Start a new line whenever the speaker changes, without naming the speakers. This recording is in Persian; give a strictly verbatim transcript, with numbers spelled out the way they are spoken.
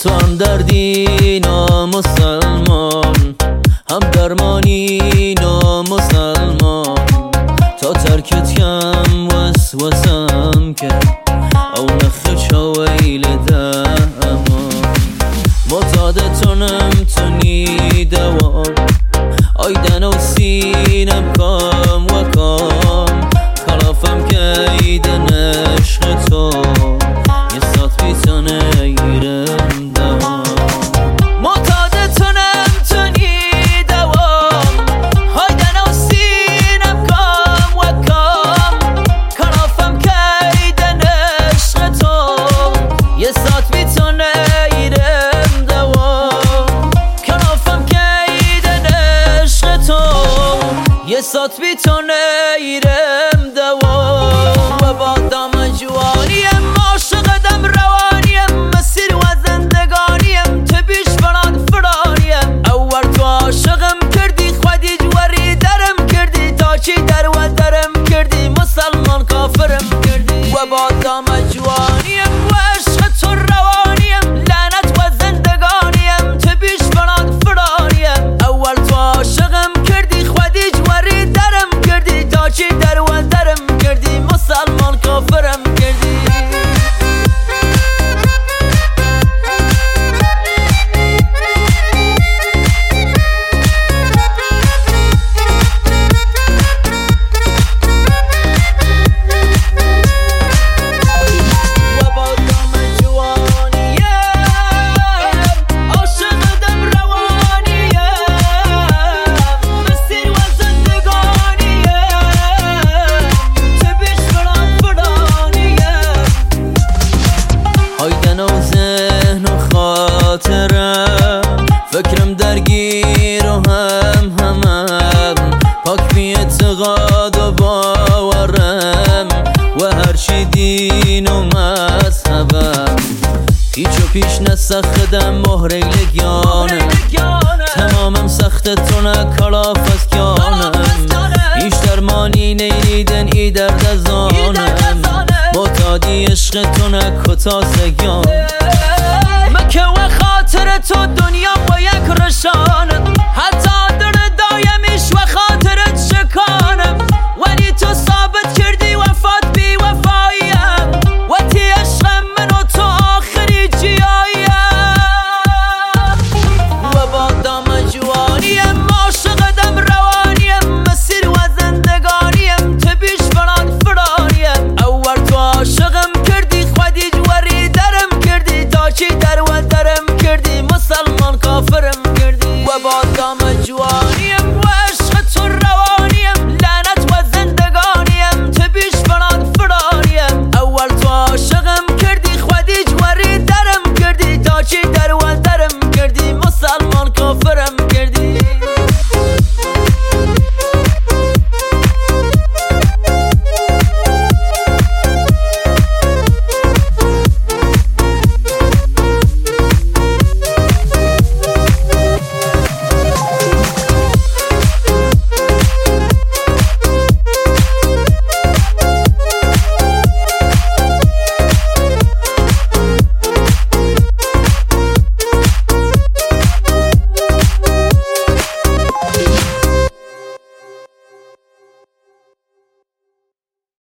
تو هم دردی نامسلمان، هم درمانی نامسلمان. تا ترکت کم وسوسم کرد او نخش ویل دامان. معتادتونم تونی دوام آیدن و سینم کام و کام. خلافم که ایدن عشق تو یه سات بیتانه ایرم دوام. معتادتونم تونی دوام آیدن و سینم کام و کام. خلافم که ایدن عشق تو یه سات بیتانه ایرم دوام. خلافم که ایدن عشق تو یه سات بیتانه ایرم دوام. و با دام جوانیم عاشقدم روانیم، مسیر و زندگانیم تبیش فران فرانیم. اول تو عاشقم کردی خودی جوری درم کردی، تا چی در و درم کردی مسلمان کافرم کردی. و با دام جوانیم و عشق تو روانیم، لعنت و زندگانیم تبیش فران فرانیم. اول تو عاشقم کردی خودی جوری درم کردی، تا چی در و درم کردی مسلمان کافرم کردی. فکرم درگیر و هم همم، پاک بی اعتقاد و باورم و هر چی دین و مذهبم. هیچ و پیش نسخدم مهره لگیانم، تمامم سخت تونه کلاف از کیانم. هیچ درمانی نیدن ای درد از آنم، معتادی عشق تونه کتاسگیان. مکه و خاطر تو دنیا با یک رشانم، حتی در دایمیش و خاطرت شکانم. ولی تو ثابت کردی وفات بی وفاییم، و تی عشق من و تو آخری جیاییم. و با دام جوانیم عاشقدم روانیم، مسیر و زندگانیم تبیش فران فرانیم. اول تو عاشقم کردی خودی جوری درم کردی، تا چی در و درم کردی مسلمان کافرم کردی. و با دام جوانیم و عشق تو روانیم، لعنت و زندگانیم تبیش فران فرانیم. اول تو عاشقم